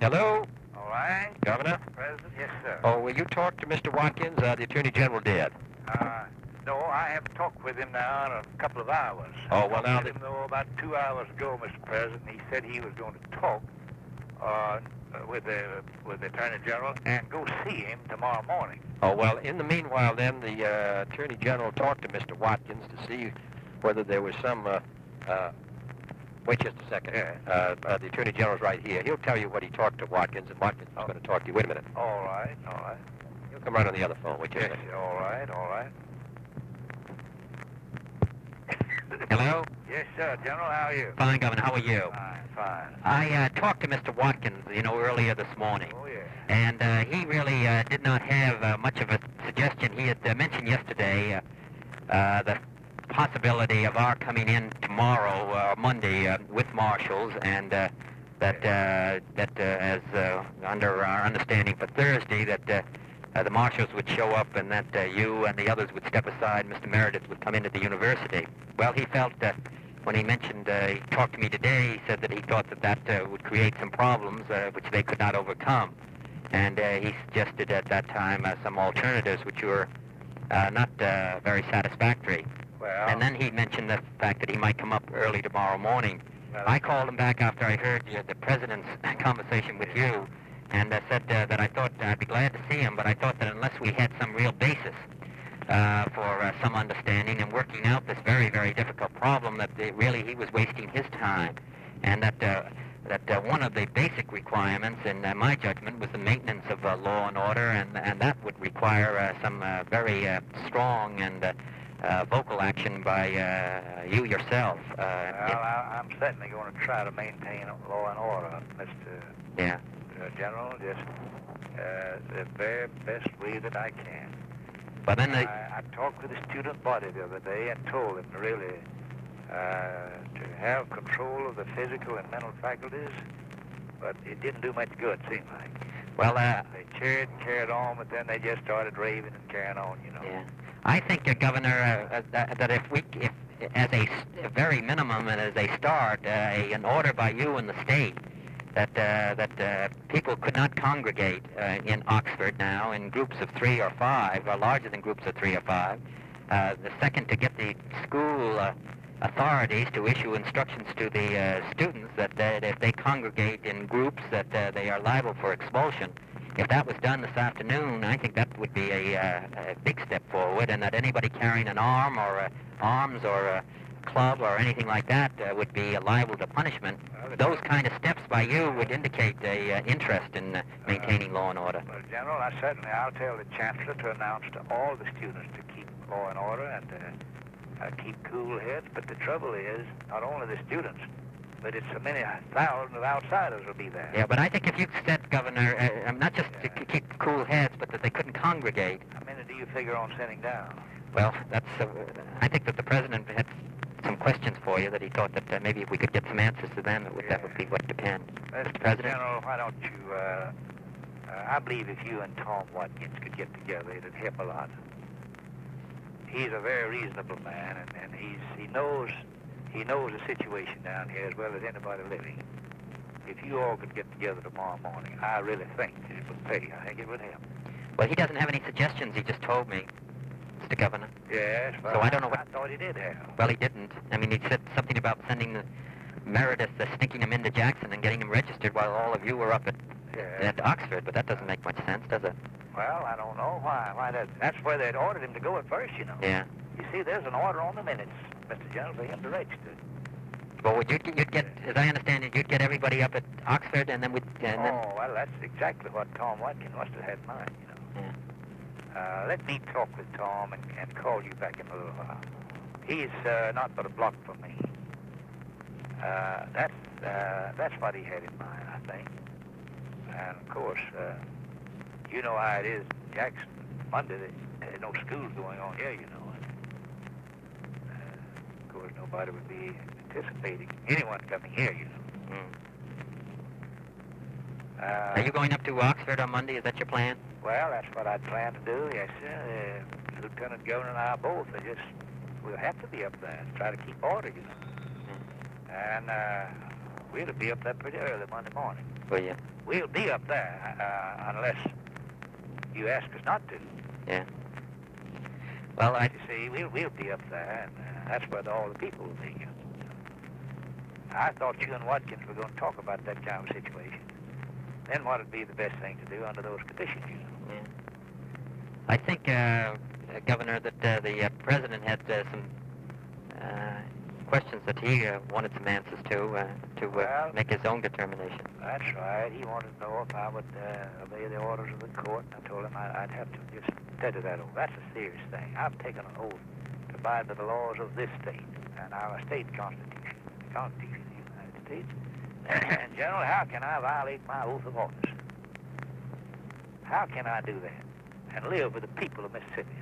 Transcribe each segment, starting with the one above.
Hello, All right. Governor. President? Yes, sir. Oh, will you talk to Mr. Watkins? The Attorney General did. No, I have talked with him now in a couple of hours. Oh, well, now I talked with him, though, about 2 hours ago, Mr. President. He said he was going to talk with the Attorney General and go see him tomorrow morning. Oh, well, in the meanwhile, then, the Attorney General talked to Mr. Watkins to see whether there was some... wait just a second. Yeah. The Attorney General's right here. He'll tell you what he talked to Watkins, and Watkins is going to talk to you. Wait a minute. All right, all right. He'll come right on the other phone. Wait just a Yes, second. all right, all right. Hello? Yes, sir. General, how are you? Fine, Governor. How are you? Fine. I talked to Mr. Watkins, earlier this morning. Oh, yeah. And he really did not have much of a suggestion. He had mentioned yesterday the possibility of our coming in tomorrow, Monday, with marshals, and that as under our understanding for Thursday, that the marshals would show up and that you and the others would step aside. Mr. Meredith would come into the university. Well, he felt that when he mentioned, he talked to me today, he said that he thought that would create some problems which they could not overcome. And he suggested at that time some alternatives which were not very satisfactory. Well, And then he mentioned the fact that he might come up early tomorrow morning. well, I called him back after I heard the President's conversation with you, and said that I thought I'd be glad to see him, but I thought that unless we had some real basis for some understanding and working out this very, very difficult problem, that really he was wasting his time, and that one of the basic requirements, in my judgment, was the maintenance of law and order, and that would require some very strong and vocal action by you yourself. I'm certainly going to try to maintain law and order, Mr. Yeah. General, just the very best way that I can. But then I talked with the student body the other day and told them really to have control of the physical and mental faculties, but it didn't do much good, it seemed like. well, They cheered and carried on, but then they just started raving and carrying on, you know. yeah. I think, Governor, that if as a very minimum and as a start, an order by you and the state that people could not congregate in Oxford now in groups of 3 or 5, or larger than groups of 3 or 5. The second, to get the school authorities to issue instructions to the students that if they congregate in groups that they are liable for expulsion. If that was done this afternoon, I think that would be a big step forward, and that anybody carrying an arm or arms or a club or anything like that would be liable to punishment. Those kind of steps by you would indicate a interest in maintaining law and order. Well, General, I'll tell the Chancellor to announce to all the students to keep law and order and keep cool heads. But the trouble is, not only the students, but it's so many thousands of outsiders will be there. Yeah, but I think if you said, Governor, not just to keep cool heads, but that they couldn't congregate. How many do you figure on sending down? Well, that's. I think that the President had some questions for you that he thought that maybe if we could get some answers to them, that would be what depend. Mr. President? General, why don't you, I believe if you and Tom Watkins could get together, it'd help a lot. He's a very reasonable man, and he knows the situation down here as well as anybody living. If you all could get together tomorrow morning, I really think it would pay. I think it would help. Well, he doesn't have any suggestions, he just told me, Mr. Governor. Yes, well, So I don't know what... I thought he did have. Well, he didn't. I mean, he said something about sending the Meredith, sneaking him into Jackson and getting him registered while all of you were up at Oxford, but that doesn't make much sense, does it? Well, I don't know why that's where they'd ordered him to go at first, you know. Yeah. You see, there's an order on the minutes, Mr. General, for him to register. Well, you'd get, as I understand it, you'd get everybody up at Oxford, and then Well, that's exactly what Tom Watkins must have had in mind, you know. Yeah. Let me talk with Tom and call you back in a little while. He's not but a block from me. That's what he had in mind, I think. And, of course, you know how it is in Jackson. Monday, there's no schools going on here, you know. Of course, nobody would be anticipating anyone coming here, you know. Are you going up to Oxford on Monday? Is that your plan? Well, that's what I'd planned to do, yes, sir. The Lieutenant Governor and I both, we'll have to be up there and try to keep order, you know. And we'll be up there pretty early Monday morning. Will you? we'll be up there unless you ask us not to. Yeah. Well, You see, we'll be up there, and that's where all the people will be. I thought you and Watkins were going to talk about that kind of situation. Then what would be the best thing to do under those conditions, you know? Yeah. I think, Governor, that the President had some questions that he wanted some answers to Well, make his own determination. That's right. He wanted to know if I would obey the orders of the court, and I told him I'd have to just study that over. That's a serious thing. I've taken an oath to abide by the laws of this state and our state constitution, the Constitution of the United States. And, General, how can I violate my oath of office? How can I do that and live with the people of Mississippi?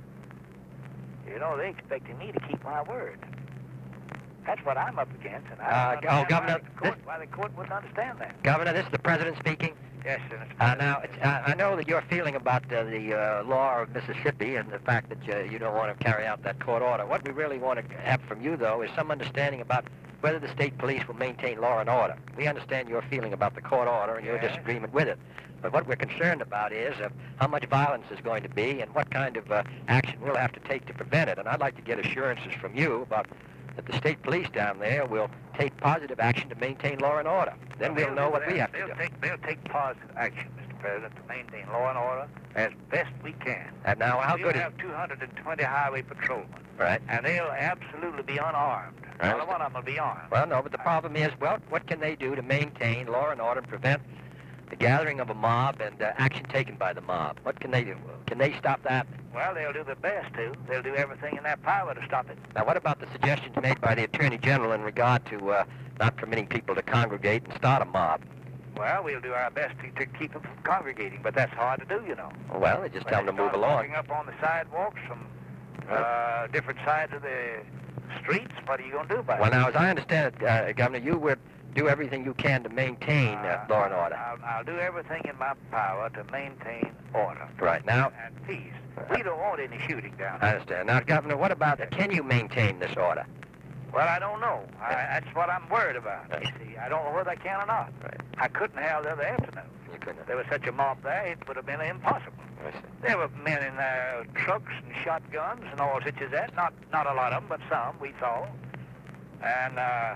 You know, they expected me to keep my word. That's what I'm up against, and I don't understand Governor, why the court wouldn't understand that. Governor, this is the President speaking. Yes, sir. Mr. President. Now, I know that your feeling about the law of Mississippi and the fact that you don't want to carry out that court order. What we really want to have from you, though, is some understanding about whether the state police will maintain law and order. We understand your feeling about the court order and your Yes. disagreement with it. But what we're concerned about is how much violence is going to be and what kind of action we'll have to take to prevent it. And I'd like to get assurances from you about that the state police down there will take positive action to maintain law and order. Then we'll know what we have to do. They'll take positive action, Mr. President, to maintain law and order as best we can. And now, how We'll good is have 220 highway patrolmen, right? and they'll absolutely be unarmed. Right. Not one of them will be armed. Well, no, but the problem is, well, what can they do to maintain law and order and prevent the gathering of a mob and action taken by the mob? What can they do? Can they stop that? Well, they'll do their best to. They'll do everything in their power to stop it. Now, what about the suggestions made by the Attorney General in regard to not permitting people to congregate and start a mob? Well, we'll do our best to keep them from congregating, but that's hard to do, you know. Well, they just tell them to move along. Walking up on the sidewalks from different sides of the streets, what are you going to do about Well, it? now, as I understand it, Governor, you would do everything you can to maintain law and order. I'll do everything in my power to maintain order. Right. Now, And peace. We don't want any shooting down I here. understand. Now, Governor, what about, can you maintain this order? Well, I don't know. That's what I'm worried about. Right. You see, I don't know whether I can or not. Right. I couldn't have the other afternoon. You couldn't. There was such a mob there, it would have been impossible. I see. There were men in trucks and shotguns and all such as that. Not a lot of them, but some we saw. And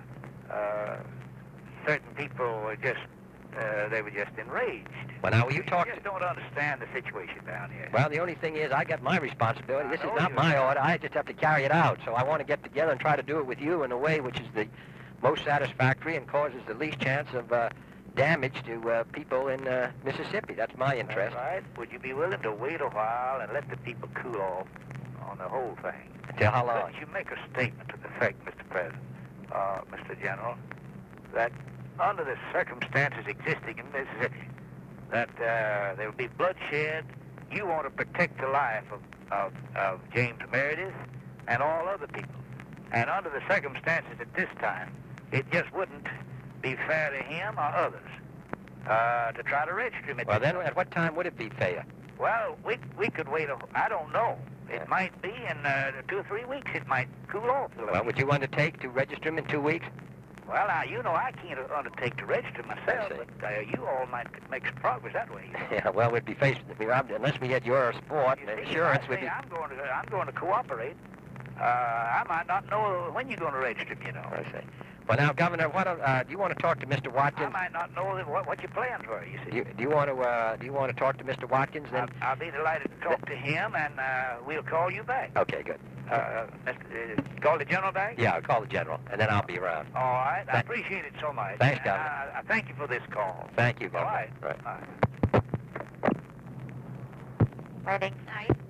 certain people were just enraged. Well, now, you They talked. just don't understand the situation down here. Well, the only thing is, I got my responsibility. This I is know not you my do. order. I just have to carry it out. So I want to get together and try to do it with you in a way which is the most satisfactory and causes the least chance of damage to people in Mississippi. That's my interest. That's right. Would you be willing to wait a while and let the people cool off on the whole thing? Until how long? Couldn't you make a statement to the effect, Mr. President, Mr. General, that under the circumstances existing in Mississippi, that there will be bloodshed. You want to protect the life of James Meredith and all other people. And under the circumstances at this time, it just wouldn't be fair to him or others to try to register him. Well, then, at what time would it be fair? Well, we could wait. I don't know. It Yeah. might be in 2 or 3 weeks. It might cool off a little. Well, would you undertake to register him in 2 weeks? Well, now, you know, I can't undertake to register myself, I see. but you all might make some progress that way. Yeah, well, we'd be faced with unless we get your support You and see, insurance. if I We'd say be. I'm going to cooperate. I might not know when you're going to register me, you know. I see. Well, now, Governor, do you want to talk to Mr. I Watkins? might not know what your plans were, you see. Do you want to talk to Mr. Watkins then? I'll be delighted to talk to him, and we'll call you back. Okay, good. Call the general back? Yeah, I'll call the general, and then I'll be around. All right. I appreciate it so much. Thanks, And Governor. I thank you for this call. Thank you, All Governor. right. Right. All right. Wedding night.